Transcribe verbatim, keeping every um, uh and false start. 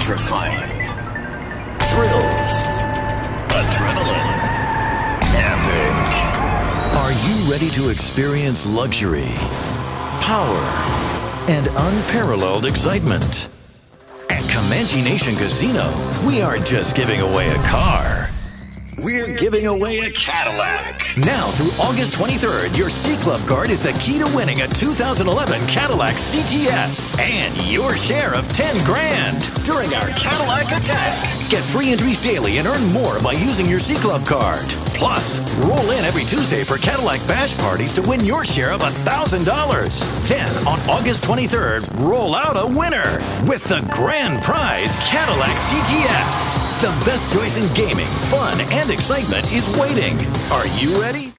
Electrifying. Thrills. Adrenaline. Epic. Are you ready to experience luxury, power, and unparalleled excitement? At Comanche Nation Casino, we aren't just giving away a car. We're giving away a Cadillac. Now through August twenty-third, your C-Club card is the key to winning a two thousand eleven Cadillac C T S and your share of ten grand during our Cadillac Attack. Get free entries daily and earn more by using your C-Club card. Plus, roll in every Tuesday for Cadillac Bash parties to win your share of one thousand dollars. Then, on August twenty-third, roll out a winner with the grand prize Cadillac C T S. The best choice in gaming, fun, and excitement is waiting. Are you ready?